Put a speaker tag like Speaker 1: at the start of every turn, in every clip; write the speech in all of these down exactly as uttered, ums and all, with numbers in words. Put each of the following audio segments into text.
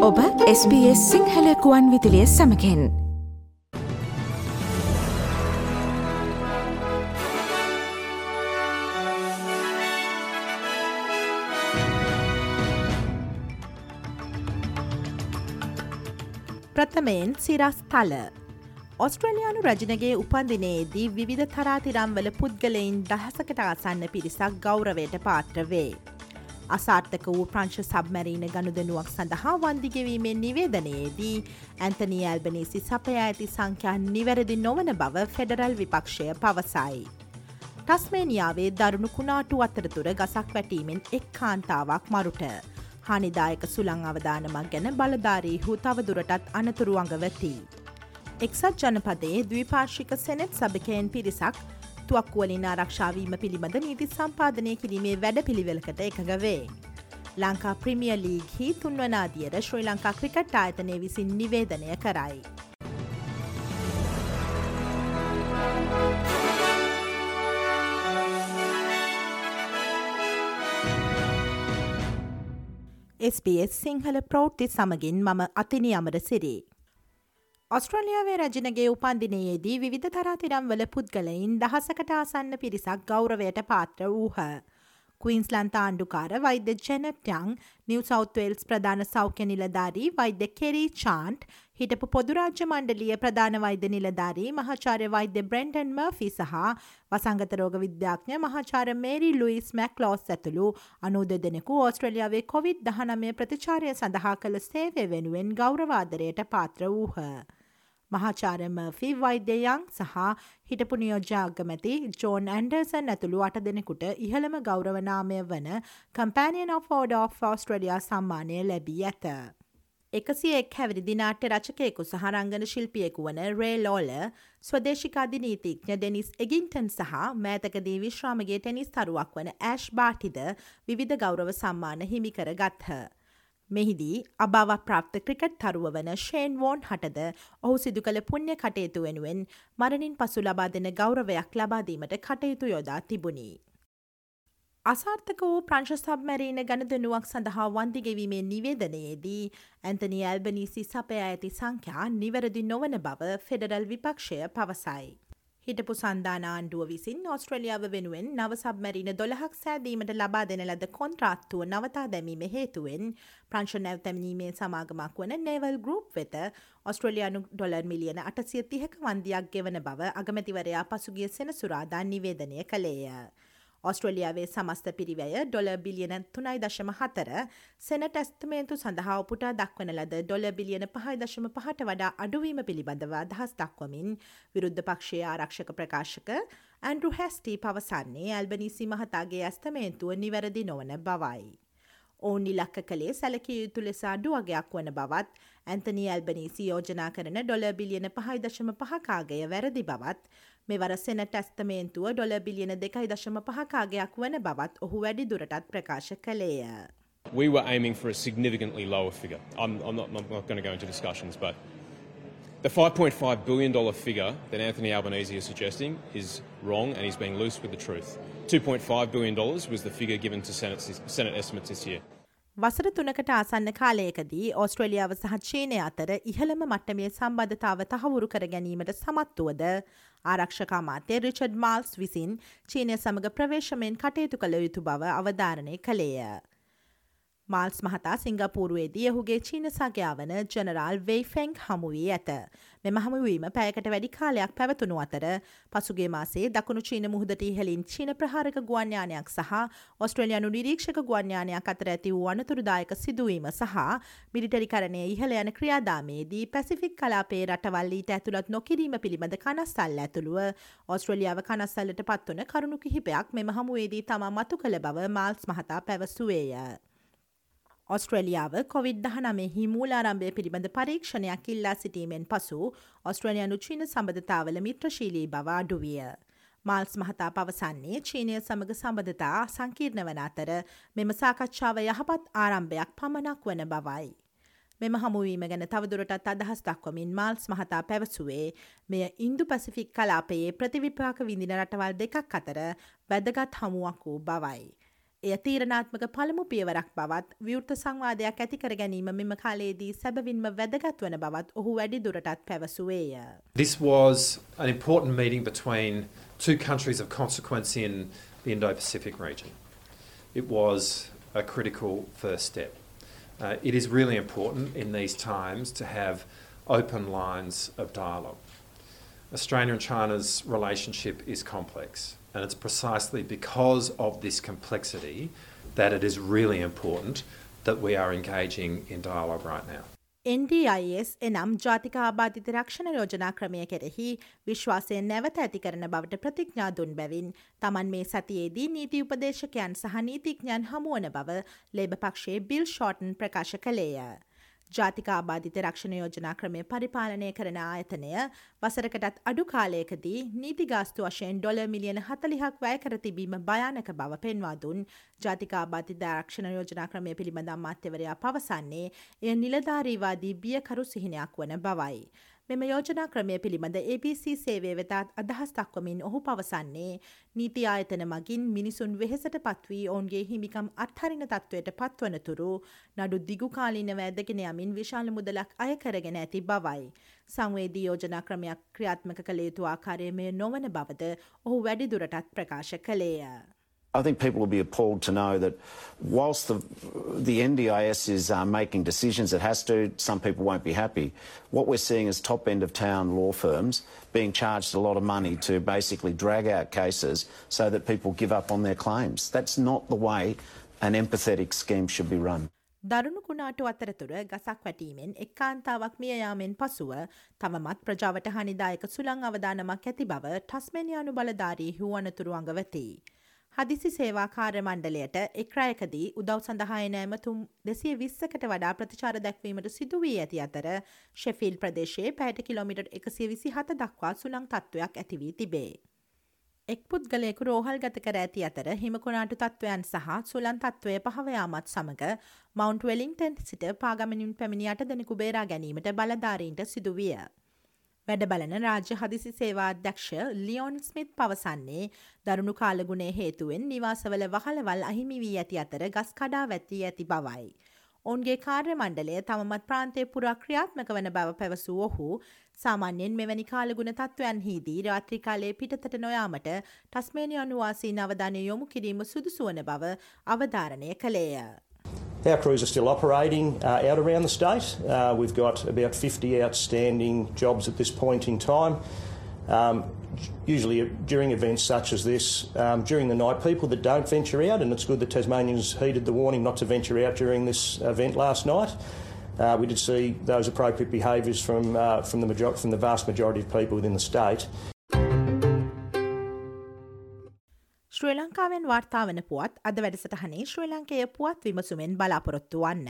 Speaker 1: ඔබ S B S Sinhala ගුවන් විදුලිය සමගින්
Speaker 2: ප්‍රථමයෙන් සිරස් තල ඔස්ට්‍රේලියානු රජනගේ උපන්දිනයේදී විවිධ තරාතිරම්වල පුද්ගලයින් දහසකට ආසන්න පිරිසක් ගෞරවයට පාත්‍ර වේ. අසාර්ථක වූ ප්‍රංශ සබ්මැරීන ගනුදනුවක් සඳහා වන්දිගෙවීමෙන් නිවේදනයේදී ඇන්තනී ඇල්බනීසි සපයා ඇති සංඛ්‍යා නිවැරදි නොවන බව ෆෙඩරල් විපක්ෂය පවසයි. ටස්මේනියාවේ දරුණු කුණාටු අතරතුර ගසක් වැටීමෙන් එක් කාන්තාවක් මරුට. හානිදායක සුළං අවදානමක් ගැන බලධාරීහු තවදුරටත් අනතුරු අඟවති. එක්සත් ජනපදයේ ද්විපාර්ශික සෙනෙට් සභකයන් පිරිසක් තුවක්කුවලින් ආරක්ෂාවීම පිළිබඳ නීති සම්පාදනය කිරීමේ වැඩ පිළිවෙලකට එකඟ වේ. ලංකා ප්‍රීමියර් ලීග්හි තුන්වන අදියර ශ්‍රී ලංකා ක්‍රිකට් ආයතනය විසින් නිවේදනය කරයි. එස් බී එස් සිංහල ප්‍රවෘත්ති සමගින් මම අතිනි අමරසිරි. ඔස්ට්‍රේලියාවේ රජනගේ උපන්දිනයේදී විවිධ තරාතිරම්වල පුද්ගලයින් දහසකට ආසන්න පිරිසක් ගෞරවයට පාත්‍ර වූහ. ක්වීන්ස්ලන්ත ආණ්ඩුකාර වෛද්‍ය ජෙනට් යං, නිව් සවුත් වේල්ස් ප්‍රධාන සෞඛ්‍ය නිලධාරී වෛද්‍ය කෙරී චාන්ට්, හිටපු පොදුරාජ්‍ය මණ්ඩලීය ප්‍රධාන වෛද්‍ය නිලධාරී මහාචාර්ය වෛද්‍ය බ්‍රෙන්ඩන් මර්ෆි සහ වසංගත රෝග විද්‍යාඥ මහාචාර්ය මේරි ලුයිස් මැක්ලෝස් ඇතුළු අනූ දෙදෙනෙකු ඕස්ට්‍රේලියාවේ කොවිඩ් දහනවය ප්‍රතිචාරය සඳහා කළ සේවය වෙනුවෙන් ගෞරවාදරයට පාත්‍ර වූහ. මහාචාර්ය මර්ෆි වෛද්‍ය යං සහ හිටපු නියෝජ්‍ය අගමැති ජෝන් ඇන්ඩර්සන් ඇතුළු අට දෙනෙකුට ඉහළම ගෞරව නාමය වන companion of order of Australia සම්මානය ලැබී ඇත. එකසිය එක් හැවිරිදි නාට්‍ය රචකයෙකු සහ රංගන ශිල්පියෙකු වන රේ ලෝලර්, ස්වදේශික අධිනීතිඥ ඩෙනිස් එගින්ටන් සහ මෑතකදී විශ්‍රාමගේ ටෙනිස් තරුවක් වන ඇෂ් බාටිද විවිධ ගෞරව සම්මාන හිමිකර ගත්හ. මෙහිදී අභාව ප්‍රාප්ත ක්‍රිකට් තරුව වන ෂේන් වෝන් හටද ඔහු සිදු කළ පුණ්‍ය කටයුතු වෙනුවෙන් මරණින් පසු ලබා දෙන ගෞරවයක් ලබාදීමට කටයුතු යොදා තිබුණි. අසාර්ථක වූ ප්‍රංශ සබ්මැරීන ගණදනුවක් සඳහා වන්දිගෙවීමේ නිවේදනයේදී ඇන්තනී ඇල්බනීසි සපයා ඇති සංඛ්‍යා නිවැරදි නොවන බව ෆෙඩරල් විපක්ෂය පවසයි. හිටපු සන්ධාන ආණ්ඩුව විසින් ඔස්ට්‍රේලියාව වෙනුවෙන් නව සබ්මැරීන දොළහක් සෑදීමට ලබා දෙන ලද කොන්ත්‍රාත්තුව නවතා දැමීම හේතුවෙන් ප්‍රංශ නැවතැමීමේ සමාගමක් වන නේවල් ගෲප් වෙත ඔස්ට්‍රේලියානු ඩොලර් මිලියන අටසිය තිහක වන්දියක් ගෙවන බව අගමැතිවරයා පසුගිය සෙනසුරාදා නිවේදනය කළේය. ඔස්ට්‍රේලියාවේ සමස්ත පිරිවැය ඩොලර් බිලියන තුනයි දශම හතර, සෙනට් ඇස්තමේන්තු සඳහා උපුටා දක්වන ලද ඩොලර් බිලියන පහයි දශම පහට වඩා අඩුවීම පිළිබඳව අදහස් දක්වමින් විරුද්ධ පක්ෂයේ ආරක්ෂක ප්‍රකාශක ඇන්ඩ්‍රු හැස්ටි පවසන්නේ ඇල්බනීසි මහතාගේ ඇස්තමේන්තුව නිවැරදි නොවන බවයි. ඔවුන් ඉලක්ක කළේ සැලකිය යුතු ලෙස අඩු වගයක් වන බවත්, ඇන්තනී ඇල්බනීසි යෝජනා කරන ඩොලර් බිලියන පහයි දශම පහක ආගය වැරදි බවත්, මෙවර සෙනට් ඇස්තමේන්තුව ඩොලර් බිලියන දෙකයි දශම පහක ආගයක් වන බවත් ඔහු වැඩි දුරටත් ප්‍රකාශ කළේය.
Speaker 3: We were aiming for a significantly lower figure. I'm, I'm not, I'm not going to go into discussions, but the five point five billion dollars figure that Anthony Albanese is suggesting is wrong, and he's being loose with the truth. two point five billion dollars was the figure given to Senate, Senate estimates this year.
Speaker 2: වසර තුනකට ආසන්න කාලයකදී ඕස්ට්‍රේලියාව සහ චීනය අතර ඉහළම මට්ටමේ සම්බන්ධතාව තහවුරු කර ගැනීමට සමත් වුවද ආරක්ෂක අමාත්‍ය රිචඩ් මාල්ස් විසින් චීනය සමග ප්‍රවේශමෙන් කටයුතු කළ යුතු බව අවධාරණය කළේය. මාල්ස් මහතා සිංගප්පූරුවේදී ඔහුගේ චීන සගයා වන ජනරාල් වෙයි ෆෙන්ග් හමු වී ඇත. මෙම හමුවීම පැයකට වැඩි කාලයක් පැවතුණු අතර පසුගිය මාසයේ දකුණු චීන මුහුදට ඉහළින් චීන ප්‍රහාරක ගුවන් යානයක් සහ ඔස්ට්‍රේලියානු නිරීක්ෂක ගුවන් යානයක් අතර ඇති වූ අනතුරුදායක සිදුවීම සහ මිලිටරිකරණයේ ඉහළ යන ක්‍රියාදාමයේදී පැසිෆික් කලාපයේ රටවල් ඊට ඇතුළත් නොකිරීම පිළිබඳ කනස්සල්ල ඇතුළුව ඔස්ට්‍රේලියාව කනස්සල්ලට පත්වන කරුණු කිහිපයක් මෙම හමුවේදී තමා මතු කළ බව මාල්ස් මහතා පැවසුවේය. ඔස්ට්‍රේලියාව කොවිඩ් දහනවය මූලාරම්භය පිළිබඳ පරීක්ෂණයක් ඉල්ලා සිටීමෙන් පසු ඔස්ට්‍රේලියානු චීන සම්බන්ධතාවල මිත්‍රශීලී බව අඩුවිය. මාල්ස් මහතා පවසන්නේ චීනය සමග සම්බන්ධතා සංකීර්ණ වන අතර මෙම සාකච්ඡාව යහපත් ආරම්භයක් පමණක් වන බවයි. මෙම හමුවීම ගැන තවදුරටත් අදහස් දක්වමින් මාල්ස් මහතා පැවසුවේ මෙය ඉන්දු පැසිෆික් කලාපයේ ප්‍රතිවිපාක විඳින රටවල් දෙකක් අතර වැදගත් හමුවක් වූ බවයි. එය තීරණාත්මක පළමු පියවරක් බවත් විවෘත සංවාදයක් ඇති කර ගැනීම මෙම කාලයේදී සැබවින්ම වැදගත් වන බවත් ඔහු වැඩි දුරටත් පැවසුවේය.
Speaker 4: This was an important meeting between two countries of consequence in the Indo-Pacific region. It was a critical first step. Uh, it is really important in these times to have open lines of dialogue. Australia and China's relationship is complex, and it's precisely because of this complexity that it is really important that we are engaging in dialogue right now.
Speaker 2: N D I S එනම් ජාතික ආබාධිත රක්ෂණ යෝජනා ක්‍රමය කෙරෙහි විශ්වාසය නැවත ඇති කරන බවට ප්‍රතිඥා දුන් බැවින් තමන් මේ සතියේදී නීති උපදේශකයන් සහ නීතිඥයන් හමුවන බව ලේබර් පක්ෂයේ බිල් ෂෝටන් ප්‍රකාශ කළේය. ජාතික ආබාධිත රක්ෂණ යෝජනා ක්‍රමය පරිපාලනය කරන ආයතනය වසරකටත් අඩු කාලයකදී නීති ගාස්තු වශයෙන් ඩොලර් මිලියන හතළිහක් වැය කර තිබීම භයානක බව පෙන්වා දුන් ජාතික ආබාධිත රක්ෂණ යෝජනා ක්‍රමය පිළිබඳ අමාත්‍යවරයා පවසන්නේ එය නිලධාරීවාදී බියකරු සිහිනයක් වන බවයි. මෙම යෝජනා ක්‍රමය පිළිබඳ A B C සේවය වෙතත් අදහස් දක්වමින් ඔහු පවසන්නේ නීති ආයතන මගින් මිනිසුන් වෙහෙසට පත්වී ඔවුන්ගේ හිමිකම් අත්හරින තත්ත්වයට පත්වනතුරු නඩු දිගු කාලීනව ඇදගෙන යමින් විශාල මුදලක් අය කරගෙන ඇති බවයි. සංවේදී යෝජනා ක්‍රමයක් ක්‍රියාත්මක කළ යුතු ආකාරය මෙය නොවන බවද ඔහු වැඩි දුරටත් ප්‍රකාශ කළේය.
Speaker 5: I think people will be appalled to know that whilst the, the N D I S is uh, making decisions, it has to, some people won't be happy. What we're seeing is top end of town law firms being charged a lot of money to basically drag out cases so that people give up on their claims. That's not the way an empathetic scheme should be run.
Speaker 2: දරුණු කුණාටු අතරතුර ගසක් වැටීමෙන් එක් කාන්තාවක් මිය යාමෙන් පසුව තවමත් ප්‍රජාවට හානිදායක සුළං අවදානමක් ඇති බව ටස්මේනියානු බලධාරීහු අනතුරු අඟවති. හදිසි සේවා කාර්ය මණ්ඩලයට එක් රැයකදී උදව් සඳහා එන ඇමතුම් දෙසිය විස්සකට වඩා ප්‍රතිචාර දැක්වීමට සිදු වී ඇති අතර ෂෙෆීල්ඩ් ප්‍රදේශයේ පැයට කිලෝමීටර් එකසිය විසිහත දක්වා සුළං තත්ත්වයක් ඇති වී තිබේ. එක් පුද්ගලයෙකු රෝහල්ගත කර ඇති අතර හිමකුණාටු තත්ත්වයන් සහ සුළං තත්ත්වය පහව යාමත් සමග මවුන්ට් වෙලින්ටන් සිට පාගමනින් පැමිණි අට දෙනෙකු බේරා ගැනීමට බලධාරීන්ට සිදු විය. වැඩ බලන රාජ්‍ය හදිසි සේවා අධ්‍යක්ෂ ලියෝන් ස්මිත් පවසන්නේ දරුණු කාලගුණය හේතුවෙන් නිවාසවල වහලවල් අහිමි වී ඇති අතර ගස් කඩා වැටී ඇති බවයි. ඔවුන්ගේ කාර්ය මණ්ඩලය තවමත් ප්‍රාන්තය පුරා ක්‍රියාත්මක වන බව පැවසූ ඔහු සාමාන්‍යයෙන් මෙවැනි කාලගුණ තත්ත්වයන්හිදී රාත්‍රී කාලයේ පිටතට නොයාමට ටස්මේනියානු වාසීන් අවධානය යොමු කිරීම සුදුසු වන බව අවධාරණය කළේය.
Speaker 6: Our crews are still operating uh, out around the state. Uh, we've got about fifty outstanding jobs at this point in time. Um, usually during events such as this, um, during the night, people that don't venture out, and it's good that Tasmanians heeded the warning not to venture out during this event last night. Uh, we did see those appropriate behaviours from, uh, from, the major- from the vast majority of people within the state.
Speaker 2: ශ්‍රී ලංකාවෙන් වාර්තා වන පුවත් අද වැඩසටහනේ ශ්‍රී ලංකයේ පුවත් විමසුමෙන් බලාපොරොත්තු වන්න.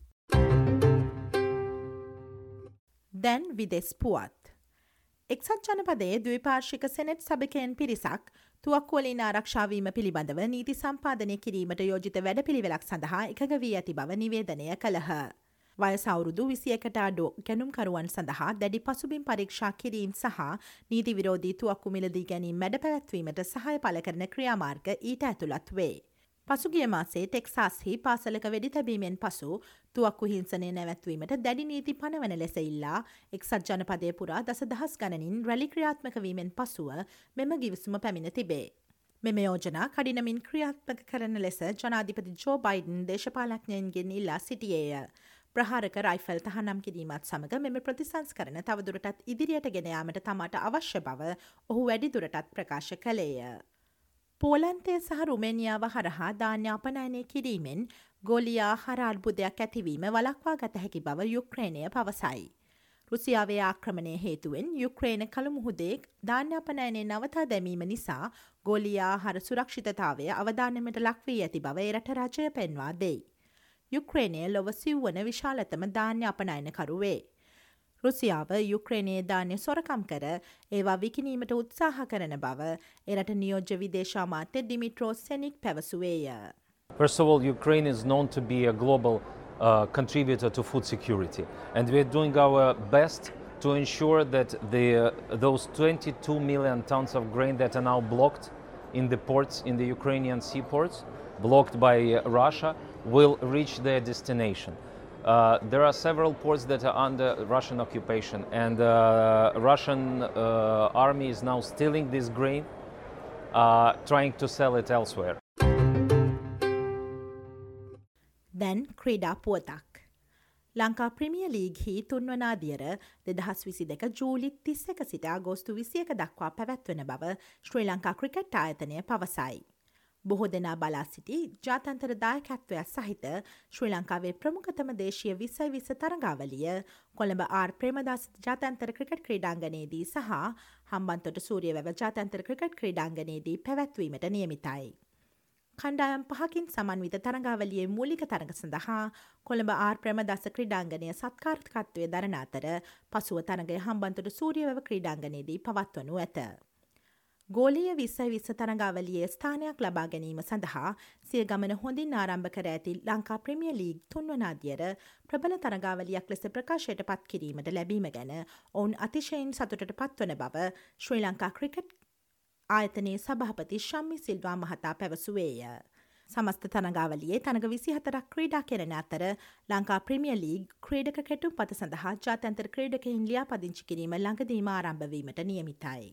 Speaker 2: දැන් විදෙස් පුවත්. එක්සත් ජනපදයේ ද්විපාර්ශ්වික සෙනෙට් සභිකයන් පිරිසක් තුවක්කුවලින් ආරක්ෂාවීම පිළිබඳව නීති සම්පාදනය කිරීමට යෝජිත වැඩපිළිවෙලක් සඳහා එකඟ වී ඇති බව නිවේදනය කළහ. වයස අවුරුදු විසියකට අඩු ගැනුම්කරුවන් සඳහා දැඩි පසුබිම් පරීක්ෂා කිරීම සහ නීති විරෝධී තුවක්කු මිලදී ගැනීම මැඩ පැවැත්වීමට සහාය පළ කරන ක්‍රියාමාර්ග ඊට ඇතුළත් වේ. පසුගිය මාසේ ටෙක්සාස්හි පාසලක වෙඩි තැබීමෙන් පසු තුවක්කු හිංසනය නැවැත්වීමට දැඩි නීති පනවන ලෙස ඉල්ලා එක්සත් ජනපදය පුරා දසදහස් ගණනින් රැලි ක්‍රියාත්මක වීමෙන් පසුව මෙම ගිවිසුම පැමිණ තිබේ. මෙම යෝජනා කඩිනමින් ක්‍රියාත්මක කරන ලෙස ජනාධිපති ජෝ බයිඩන් දේශපාලඥයන්ගෙන් ඉල්ලා සිටියේය. ප්‍රහාරක රයිෆල් තහනම් කිරීමත් සමග මෙම ප්‍රතිසංස්කරණ තවදුරටත් ඉදිරියට ගෙන යාමට තමාට අවශ්‍ය බව ඔහු වැඩි දුරටත් ප්‍රකාශ කළේය. පෝලන්තය සහ රුමේනියාව හරහා ධාන්‍ය අපනයනය කිරීමෙන් ගෝලීය ආහාර අර්බුදයක් ඇතිවීම වළක්වා ගත හැකි බව යුක්‍රේනය පවසයි. රුසියාවේ ආක්‍රමණය හේතුවෙන් යුක්‍රේන කළු මුහුදේ ධාන්‍ය අපනයනය නවතා දැමීම නිසා ගෝලීය ආහාර සුරක්ෂිතතාවය අවධානයට ලක් වී ඇති බව ඒ රට රජය පෙන්වා දෙයි. යුක්‍රේනය ලොව සිව්වන විශාලතම ධාන්‍ය අපනයනකරු වේ. රුසියාව යුක්‍රේනයේ ධාන්‍ය සොරකම් කර ඒවා විකිණීමට උත්සාහ කරන බව එරට නියෝජ්‍ය විදේශ අමාත්‍ය ඩිමිට්‍රෝ සෙනික් පැවසුවේය.
Speaker 7: First of all, Ukraine is known to be a global uh, contributor to food security, and we're doing our best to ensure that the, uh, those twenty-two million tons of grain that are now blocked in the ports, in the Ukrainian seaports, blocked by uh, Russia will reach their destination. Uh, there are several ports that are under Russian occupation, and uh, Russian uh, army is now stealing this grain, uh, trying to sell it elsewhere.
Speaker 2: දැන් ක්‍රීඩා පුවතක්. Lanka ප්‍රමිය league හි තුන්වන අදියර දෙදහස් විසි දෙක ජූලි තිස් එක සිට අගෝස්තු විසි එක දක්වා පැවැත්වන බව ශ්‍රී ලංකා ක්‍රිකට් ආයතනය පවසයි. බොහෝ දෙනා බලා සිටි ජාත්‍යන්තර දායකත්වයක් සහිත ශ්‍රී ලංකාවේ ප්‍රමුඛතම දේශීය විස්සයි විස්ස තරඟාවලිය කොළඹ ආර් ප්‍රේමදාස ජාත්‍යන්තර ක්‍රිකට් ක්‍රීඩාංගණයේදී සහ හම්බන්තොට සූරියවැව ජාත්‍යන්තර ක්‍රිකට් ක්‍රීඩාංගණයේදී පැවැත්වීමට නියමිතයි. කණ්ඩායම් පහකින් සමන්විත තරඟාවලියේ මූලික තරඟ සඳහා කොළඹ ආර් ප්‍රේමදාස ක්‍රීඩාංගණය සත්කාරකත්වය දරන අතර පසුව තරඟය හම්බන්තොට සූරියවැව ක්‍රීඩාංගණයේදී පවත්වනු ඇත. ගෝලීය විස්සයි විස්ස තරඟාවලියේ ස්ථානයක් ලබා ගැනීම සඳහා සිය ගමන හොඳින් ආරම්භ කර ඇති ලංකා ප්‍රමිය ලීග් තුන්වන අදියර ප්‍රබල තරඟාවලියක් ලෙස ප්‍රකාශයට පත් කිරීමට ලැබීම ගැන ඔවුන් අතිශයින් සතුටට පත්වන බව ශ්‍රී ලංකා ක්‍රිකට් ආයතනයේ සභාපති ශම්මි සිල්වා මහතා පැවසුවේය. සමස්ත තරඟාවලියේ තරඟ විසිහතරක් ක්‍රීඩා කෙරෙන අතර ලංකා ප්‍රමිය ලීග් ක්‍රීඩක කෙටුම් පත සඳහා ජාත්‍යන්තර ක්‍රීඩකයින් ලියාපදිංචි කිරීම ළඟදීම ආරම්භ වීමට නියමිතයි.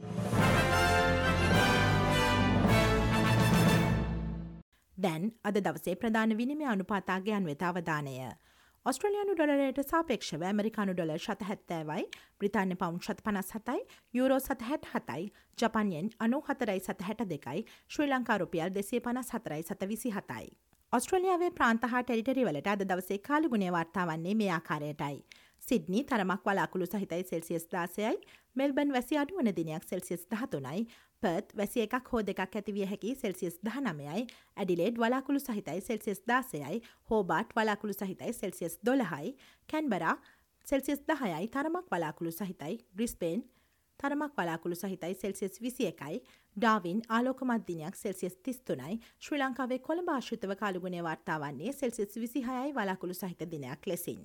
Speaker 2: දැන් අද දවසේ ප්‍රධාන විනිමය අනුපාතාගයන් වෙත අවධානය. ඔස්ට්‍රේලියානු ඩොලරයට සාපේක්ෂව ඇමරිකානු ඩොලර් ශත හැත්තෑවයි, බ්‍රිතාන්‍ය පවුන්ඩ් ශත පනස් හතයි, යුරෝ සත හැට හතයි, ජපන් යෙන් අනූ හතරයි සත හැට දෙකයි, ශ්‍රී ලංකා රුපියල් දෙසිය පනස් හතරයි සත විසි හතයි. ඔස්ට්‍රේලියාවේ ප්‍රාන්ත හා ටෙරිටරි වලට අද දවසේ කාලගුණය වාර්තා වන්නේ මේ ආකාරයටයි. සිඩ්නි තරමක් වලාකුළු සහිතයි සෙල්සියස් දාසයයි, මෙල්බන් වැසි අඩුවන දිනයක් සෙල්සියස් දහතුනයි, පර්ත් වැසි එකක් හෝ දෙකක් ඇතිවිය හැකි සෙල්සියස් දහනමයයි, ඇඩිලේඩ් වලාකුළු සහිතයි සෙල්සියස් දාසයයි, හෝබාට් වලාකුළු සහිතයි සෙල්සියස් දොළහයි, කැන්බරා සෙල්සියස් දහයයි තරමක් වලාකුළු සහිතයි, බ්‍රිස්බේන් තරමක් වලාකුළු සහිතයි සෙල්සියස් විසි එකයි, ඩාවින් ආලෝකමත් දිනයක් සෙල්සියස් තිස් තුනයි, ශ්‍රී ලංකාවේ කොළඹ ආශ්‍රිතව කාලගුණය වාර්තා වන්නේ සෙල්සියස් විසිහයයි වලාකුළු සහිත දිනයක් ලෙසින්.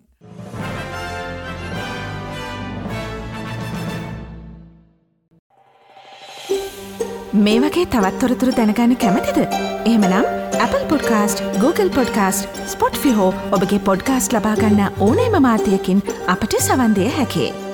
Speaker 1: මේ වගේ තවත් තොරතුරු දැනගන්න කැමතිද? එහෙමනම් Apple Podcast, Google Podcast, Spotify හෝ ඔබගේ පොඩ්කාස්ට් ලබා ගන්න ඕනෑම මාධ්‍යයකින් අපට සවන් දිය හැකියි.